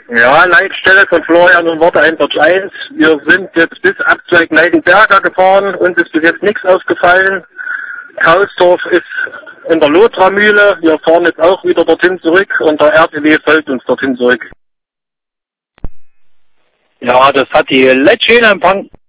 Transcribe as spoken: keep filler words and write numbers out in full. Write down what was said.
Ja, Leitstelle von Florian und Worte einundvierzig eins. Wir sind jetzt bis Abzweig Neidenberger gefahren, uns ist bis jetzt nichts aufgefallen. Kausdorf ist in der Lothra-Mühle, wir fahren jetzt auch wieder dorthin zurück und der R T W folgt uns dorthin zurück. Ja, das hat die Leitschäne empfangen.